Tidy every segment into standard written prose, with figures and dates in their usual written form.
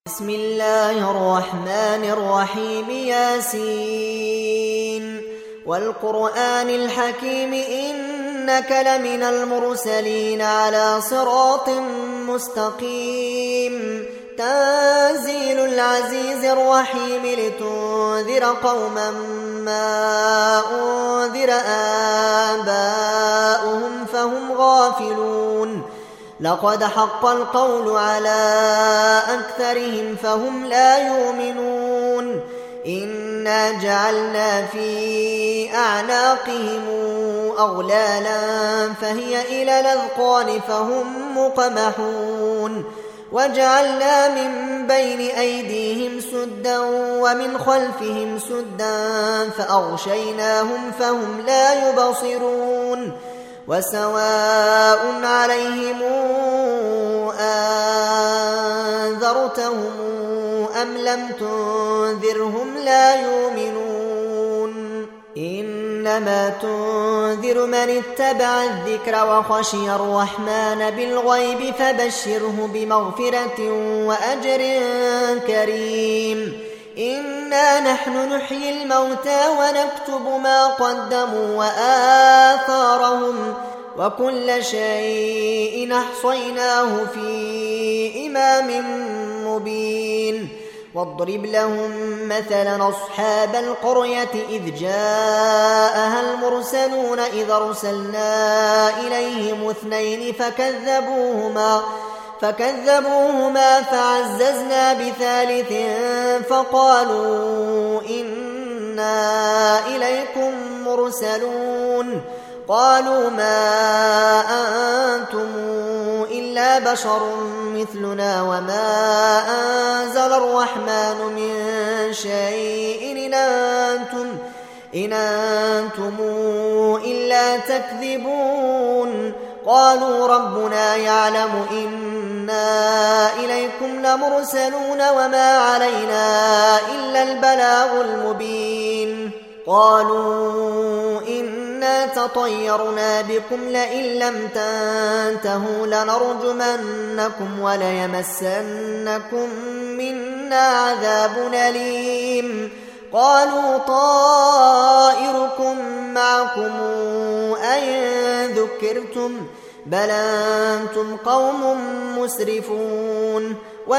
بسم الله الرحمن الرحيم ياسين والقرآن الحكيم إنك لمن المرسلين على صراط مستقيم تنزيل العزيز الرحيم لتنذر قوما ما أنذر آباؤهم فهم غافلون لقد حق القول على أكثرهم فهم لا يؤمنون إنا جعلنا في أعناقهم أغلالا فهي إلى الأذقان فهم مقمحون وجعلنا من بين أيديهم سدا ومن خلفهم سدا فأغشيناهم فهم لا يبصرون وسواء عليهم أنذرتهم أم لم تنذرهم لا يؤمنون إنما تنذر من اتبع الذكر وخشي الرحمن بالغيب فبشره بمغفرة وأجر كريم إنا نحن نحيي الموتى ونكتب ما قدموا وآثارهم وكل شيء أحصيناه في إمام مبين واضرب لهم مثلا أصحاب القرية إذ جاءها المرسلون إذ أرسلنا إليهم اثنين فكذبوهما فعززنا بثالث فقالوا إنا إليكم مرسلون قالوا ما أنتم إلا بشر مثلنا وما أنزل الرحمن من شيء إن أنتم إلا تكذبون قالوا ربنا يعلم إنا إليكم لمرسلون وما علينا إلا البلاغ المبين قالوا إنا تطيرنا بكم لئن لم تنتهوا لنرجمنكم وليمسنكم منا عذاب أليم قالوا طائركم معكم أئن ذكرتم بل أنتم قوم مسرفون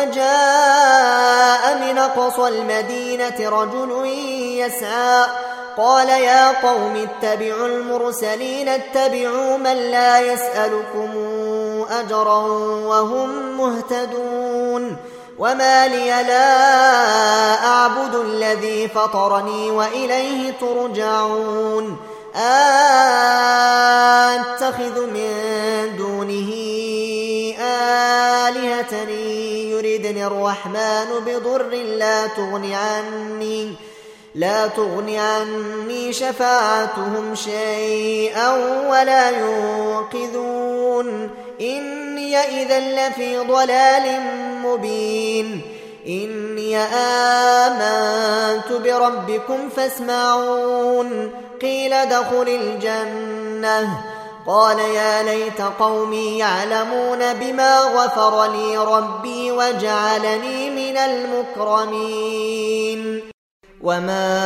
وجاء من أقصى المدينة رجل يسعى قال يا قوم اتبعوا المرسلين اتبعوا من لا يسألكم أجرا وهم مهتدون وما لي لا أعبد الذي فطرني وإليه ترجعون أتخذ من دونه آلهة يردني الرحمن بضر لا تغني عني شفاعتهم شيئا ولا ينقذون إني إذا لفي ضلال مبين إني آمنت بربكم فاسمعون قيل ادخل الجنة قال يا ليت قومي يعلمون بما غفر لي ربي وجعلني من المكرمين وما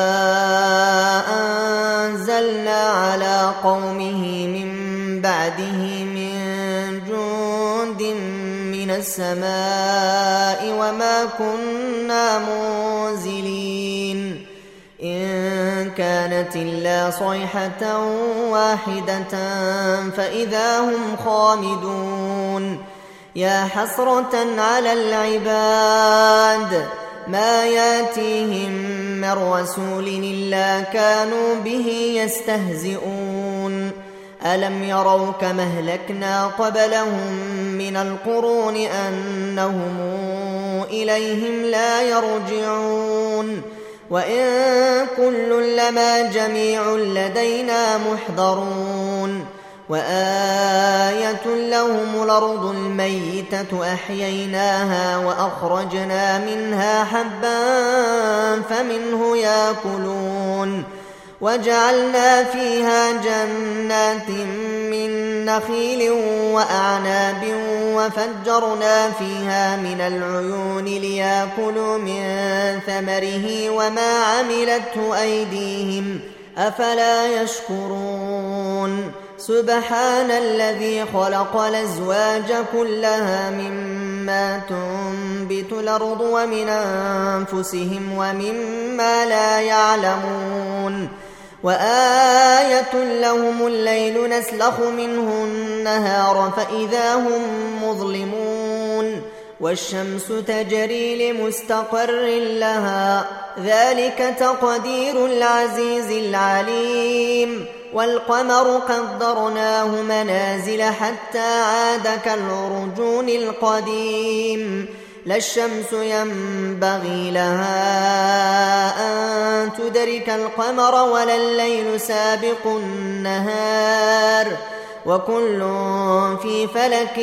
أنزلنا على قومه من بعده من جند من السماء وما كنا منزلين إن كانت إلا صيحة واحدة فإذا هم خامدون يا حسرة على العباد ما ياتيهم من رسول إلا كانوا به يستهزئون ألم يروا كما أهلكنا قبلهم من القرون أنهم إليهم لا يرجعون وإن كل لما جميع لدينا محضرون وآية لهم الأرض الميتة أحييناها وأخرجنا منها حبا فمنه يأكلون وجعلنا فيها جنات من نخيل وأعناب وفجرنا فيها من العيون ليأكلوا من ثمره وما عملته أيديهم أفلا يشكرون سبحان الذي خلق الأزواج كلها مما تنبت الأرض ومن أنفسهم ومما لا يعلمون وآية لهم الليل نسلخ منه النهار فإذا هم مظلمون والشمس تجري لمستقر لها ذلك تقدير العزيز العليم والقمر قدرناه منازل حتى عاد كالعرجون القديم لا الشمس ينبغي لها أن تدرك القمر ولا الليل سابق النهار وكل في فلك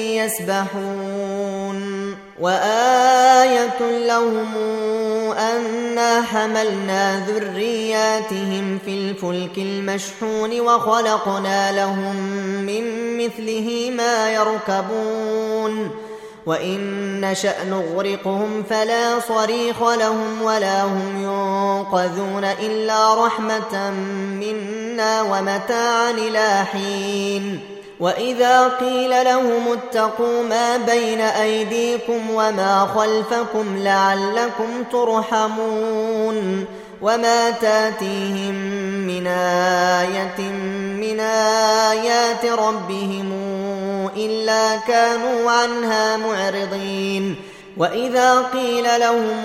يسبحون وآية لهم أنا حملنا ذرياتهم في الفلك المشحون وخلقنا لهم من مثله ما يركبون وإن نشأ نغرقهم فلا صريخ لهم ولا هم ينقذون إلا رحمة منا ومتاعا إلى حين وإذا قيل لهم اتقوا ما بين أيديكم وما خلفكم لعلكم ترحمون وما تاتيهم من آية من آيات ربهم إلا كانوا عنها معرضين وإذا قيل لهم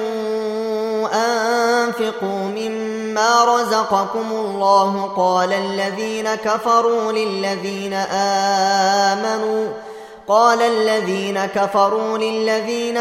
أنفقوا مما رزقكم الله قال الذين كفروا للذين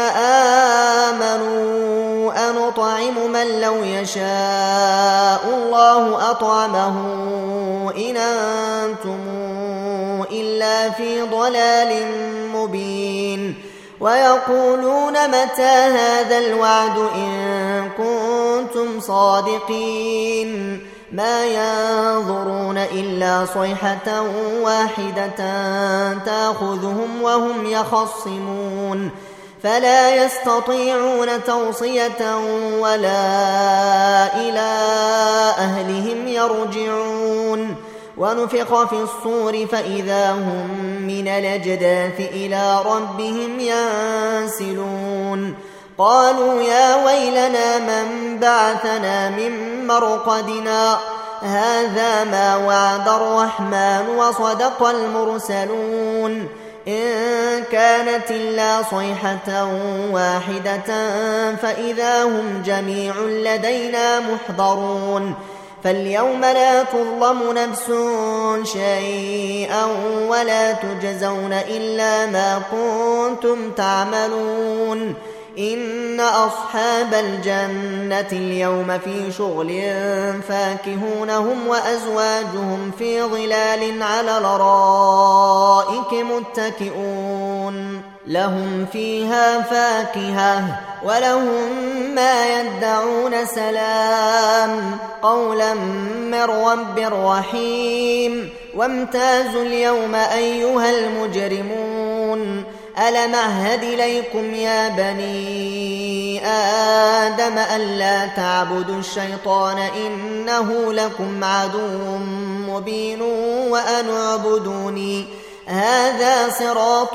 آمنوا أنطعم من لو يشاء الله أطعمه إن أنتم إلا في ضلال مبين ويقولون متى هذا الوعد إن كنتم صادقين ما ينظرون إلا صيحة واحدة تأخذهم وهم يخصمون فلا يستطيعون توصية ولا إلى أهلهم يرجعون ونفخ في الصور فإذا هم من الأجداث إلى ربهم ينسلون قالوا يا ويلنا من بعثنا من مرقدنا هذا ما وعد الرحمن وصدق المرسلون إن كانت إلا صيحة واحدة فإذا هم جميع لدينا محضرون فاليوم لا تظلم نفس شيئا ولا تجزون إلا ما كنتم تعملون إن أصحاب الجنة اليوم في شغل فاكهون هم وأزواجهم في ظلال على الأرائك متكئون لهم فيها فاكهة ولهم ما يدعون سلام قولا من رب رحيم وامتازوا اليوم أيها المجرمون ألم أعهد إليكم يا بني آدم ألا تعبدوا الشيطان إنه لكم عدو مبين وأن اعبدوني هذا صراط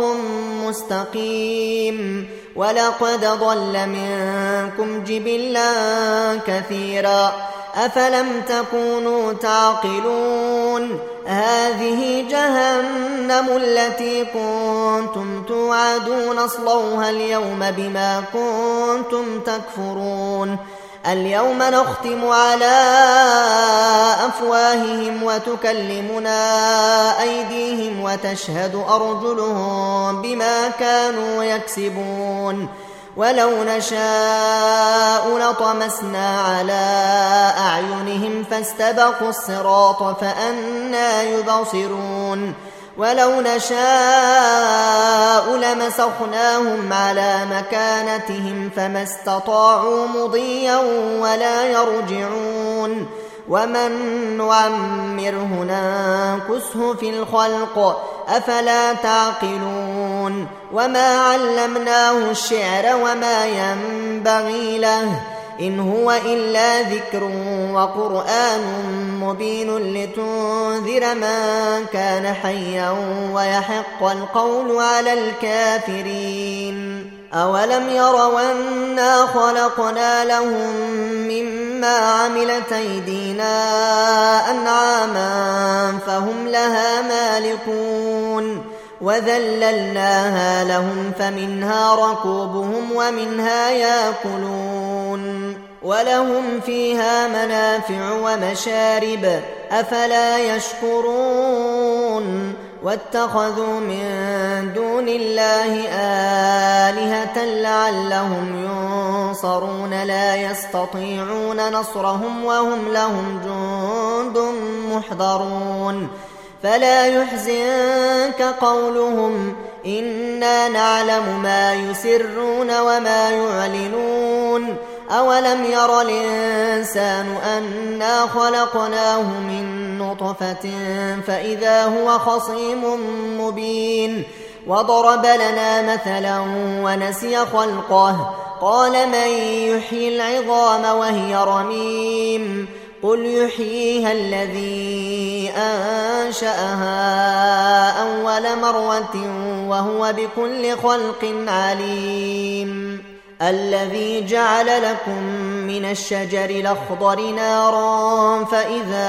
مستقيم ولقد ضل منكم جبلا كثيرا أفلم تكونوا تعقلون هذه جهنم التي كنتم توعدون اصلوها اليوم بما كنتم تكفرون اليوم نختم على أفواههم وتكلمنا أيديهم وتشهد أرجلهم بما كانوا يكسبون ولو نشاء لطمسنا على أعينهم فاستبقوا الصراط فأنى يبصرون ولو نشاء لمسخناهم على مكانتهم فما استطاعوا مضيا ولا يرجعون ومن نعمره ننكسه في الخلق أفلا تعقلون وما علمناه الشعر وما ينبغي له إن هو إلا ذكر وقرآن مبين لتنذر من كان حيا ويحق القول على الكافرين أولم يروا أنا خلقنا لهم مما عملت أيدينا أنعاما فهم لها مالكون وذللناها لهم فمنها ركوبهم ومنها يأكلون ولهم فيها منافع ومشارب أفلا يشكرون واتخذوا من دون الله آلهة لعلهم ينصرون لا يستطيعون نصرهم وهم لهم جند محضرون فلا يحزنك قولهم إنا نعلم ما يسرون وما يعلنون أولم ير الإنسان أنا خلقناه من نطفة فإذا هو خصيم مبين وضرب لنا مثلا ونسي خلقه قال من يحيي العظام وهي رميم قل يحييها الذي أنشأها أول مرة وهو بكل خلق عليم الذي جعل لكم من الشجر الأخضر نارا فإذا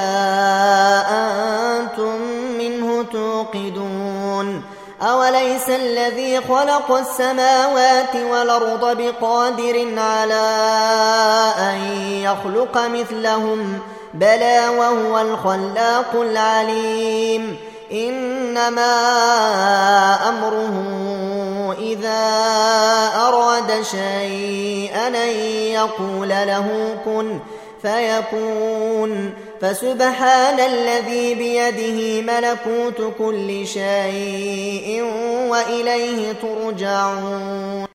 أنتم منه توقدون أوليس الذي خلق السماوات والأرض بقادر على أن يخلق مثلهم بلى وهو الخلاق العليم إنما أمره إذا أراد شيئا أن يقول له كن فيكون فسبحان الذي بيده ملكوت كل شيء وإليه ترجعون